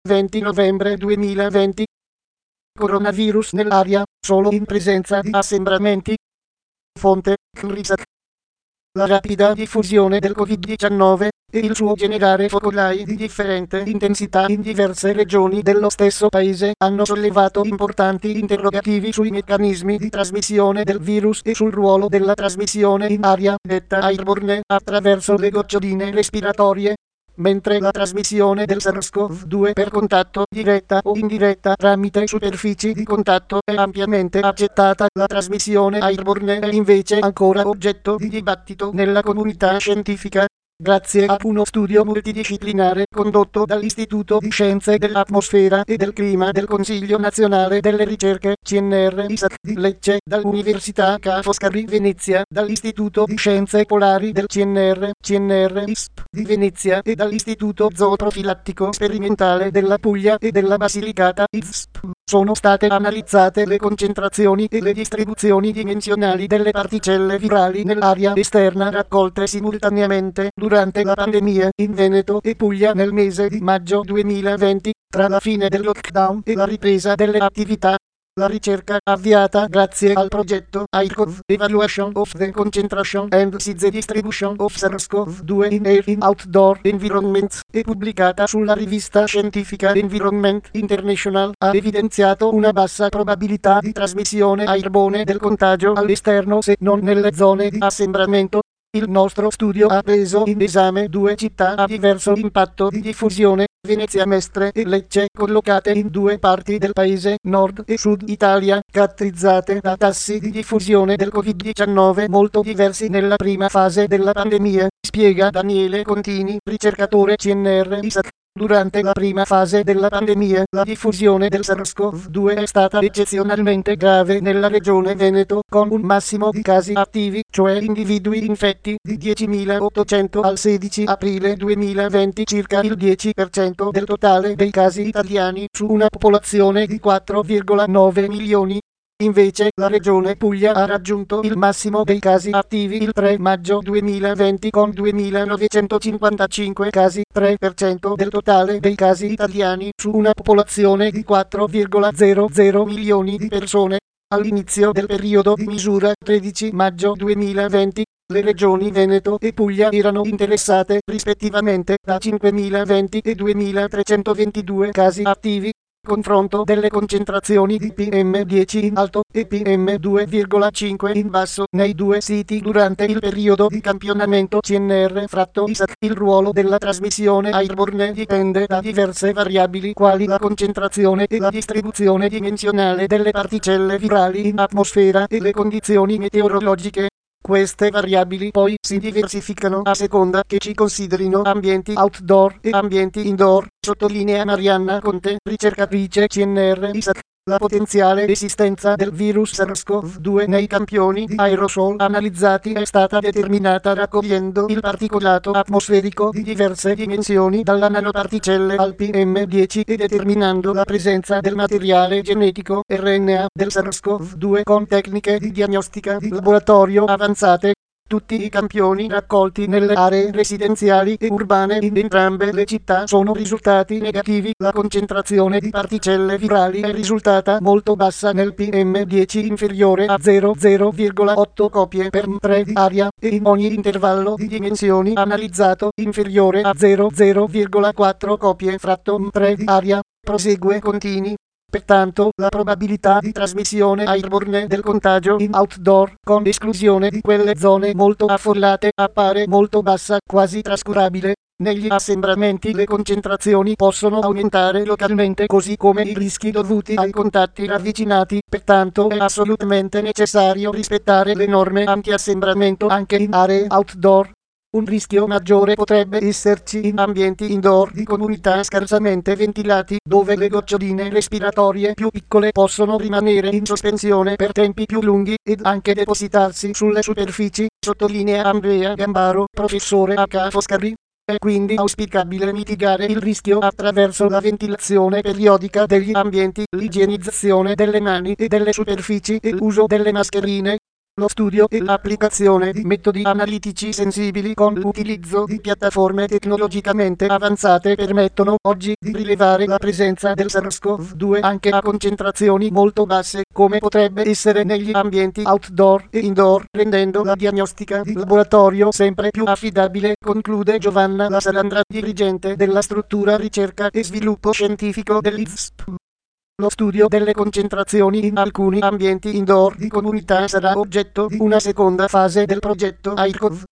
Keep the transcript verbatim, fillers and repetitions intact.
venti novembre duemilaventi. Coronavirus nell'aria, solo in presenza di assembramenti. Fonte, CNRISAC. La rapida diffusione del covid diciannove e il suo generare focolai di differente intensità in diverse regioni dello stesso paese hanno sollevato importanti interrogativi sui meccanismi di trasmissione del virus e sul ruolo della trasmissione in aria, detta airborne, attraverso le goccioline respiratorie. Mentre la trasmissione del SARS-CoV due per contatto diretta o indiretta tramite superfici di contatto è ampiamente accettata, la trasmissione airborne è invece ancora oggetto di dibattito nella comunità scientifica. Grazie a uno studio multidisciplinare condotto dall'Istituto di Scienze dell'Atmosfera e del Clima del Consiglio Nazionale delle Ricerche C N R I S A C di Lecce, dall'Università Ca' Foscari Venezia, dall'Istituto di Scienze Polari del C N R C N R I S P di Venezia e dall'Istituto Zooprofilattico Sperimentale della Puglia e della Basilicata I S P, sono state analizzate le concentrazioni e le distribuzioni dimensionali delle particelle virali nell'aria esterna raccolte simultaneamente durante la pandemia in Veneto e Puglia nel mese di maggio duemilaventi, tra la fine del lockdown e la ripresa delle attività. La ricerca, avviata grazie al progetto AIRCOV Evaluation of the Concentration and Size Distribution of SARS-CoV due in Air in Outdoor Environments, e pubblicata sulla rivista scientifica Environment International, ha evidenziato una bassa probabilità di trasmissione airborne del contagio all'esterno se non nelle zone di assembramento. Il nostro studio ha preso in esame due città a diverso impatto di diffusione, Venezia Mestre e Lecce, collocate in due parti del paese, nord e sud Italia, caratterizzate da tassi di diffusione del covid diciannove molto diversi nella prima fase della pandemia, spiega Daniele Contini, ricercatore C N R I S A C. Durante la prima fase della pandemia, la diffusione del SARS-CoV due è stata eccezionalmente grave nella regione Veneto, con un massimo di casi attivi, cioè individui infetti, di diecimilaottocento al sedici aprile duemilaventi, circa il dieci per cento del totale dei casi italiani, su una popolazione di quattro virgola nove milioni. Invece, la regione Puglia ha raggiunto il massimo dei casi attivi il tre maggio duemilaventi con duemilanovecentocinquantacinque casi, tre per cento del totale dei casi italiani, su una popolazione di quattro virgola zero zero milioni di persone. All'inizio del periodo di misura, tredici maggio duemilaventi, le regioni Veneto e Puglia erano interessate rispettivamente da cinquemilaventi e duemilatrecentoventidue casi attivi. Confronto delle concentrazioni di P M dieci in alto e P M due virgola cinque in basso nei due siti durante il periodo di campionamento C N R-I S A C. Il ruolo della trasmissione airborne dipende da diverse variabili quali la concentrazione e la distribuzione dimensionale delle particelle virali in atmosfera e le condizioni meteorologiche. Queste variabili poi si diversificano a seconda che ci considerino ambienti outdoor e ambienti indoor, sottolinea Marianna Conte, ricercatrice C N R I S A C. La potenziale esistenza del virus SARS-CoV due nei campioni di aerosol analizzati è stata determinata raccogliendo il particolato atmosferico di diverse dimensioni dalla nanoparticelle al P M dieci e determinando la presenza del materiale genetico R N A del SARS-CoV due con tecniche di diagnostica di laboratorio avanzate. Tutti i campioni raccolti nelle aree residenziali e urbane in entrambe le città sono risultati negativi. La concentrazione di particelle virali è risultata molto bassa nel P M dieci, inferiore a zero virgola otto copie per metro di aria, e in ogni intervallo di dimensioni analizzato inferiore a zero virgola quattro copie fratto metro di aria. Prosegue Contini. Pertanto, la probabilità di trasmissione airborne del contagio in outdoor, con esclusione di quelle zone molto affollate, appare molto bassa, quasi trascurabile. Negli assembramenti le concentrazioni possono aumentare localmente, così come i rischi dovuti ai contatti ravvicinati, pertanto è assolutamente necessario rispettare le norme anti-assembramento anche in aree outdoor. Un rischio maggiore potrebbe esserci in ambienti indoor di comunità scarsamente ventilati, dove le goccioline respiratorie più piccole possono rimanere in sospensione per tempi più lunghi ed anche depositarsi sulle superfici, sottolinea Andrea Gambaro, professore a Ca' Foscari. È quindi auspicabile mitigare il rischio attraverso la ventilazione periodica degli ambienti, l'igienizzazione delle mani e delle superfici e l'uso delle mascherine. Lo studio e l'applicazione di metodi analitici sensibili con l'utilizzo di piattaforme tecnologicamente avanzate permettono oggi di rilevare la presenza del SARS-CoV due anche a concentrazioni molto basse, come potrebbe essere negli ambienti outdoor e indoor, rendendo la diagnostica di laboratorio sempre più affidabile, conclude Giovanna Lasarandra, dirigente della struttura ricerca e sviluppo scientifico dell'I V S P. Lo studio delle concentrazioni in alcuni ambienti indoor di comunità sarà oggetto di una seconda fase del progetto AIRCOV.